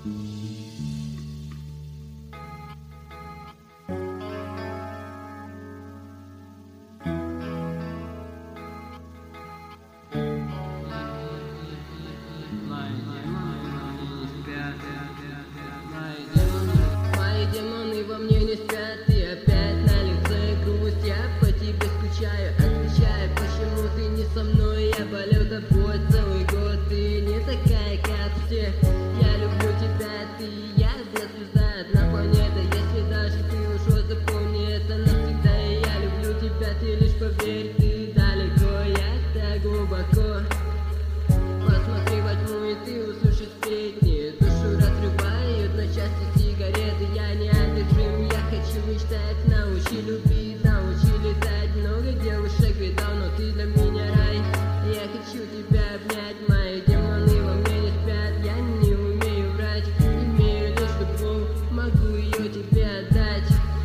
Мои демоны во мне не спят, и опять на лице грусть. Я по тебе скучаю, отвечаю, почему ты не со мной. Я болел тобой целый год, ты не такая, как все. Я люблю тебя, ты и я, звезда, одна планета. Если даже ты ушел, запомни это навсегда. И я люблю тебя, ты лишь поверь, ты далеко, я так глубоко. Посмотри во тьму, и ты услышишь сплетни. Душу разрывают на части сигареты. Я не одержим, я хочу мечтать. Научи любить, научи летать. Много девушек видал, но ты для меня рай. Я хочу тебя обнять, мои демоны во мне не спят. Я не умею врать, имею лишь любовь, могу ее тебе отдать.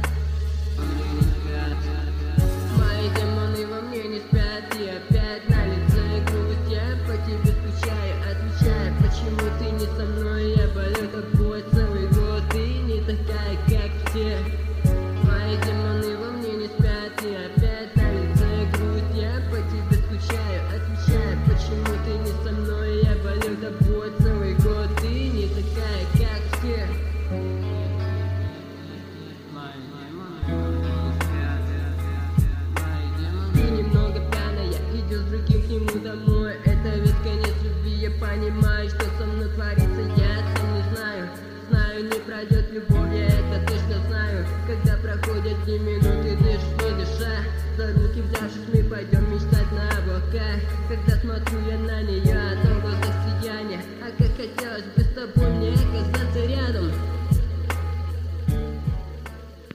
Мои демоны во мне не спят, и опять на лице грусть. Я по тебе скучаю, отвечаю, почему ты не со мной. Я болел тобой целый год, ты не такая, как все. Мои демоны во мне не спят, и опять на лице грусть. Я по тебе скучаю, отвечаю, почему ты не со мной. Я болел тобой целый год, ты не такая, как все. Ты немного пьяная, идешь с другим к нему домой. Это ведь конец любви, я понимаю, что со мной творится. Я сам не знаю, знаю, не пройдет любовь, я это точно знаю. Когда проходят 2 минуты, дышишь, не дыша, за руки взявшись, мы пойдем мечтать на облаках. Когда смотрю я на нее,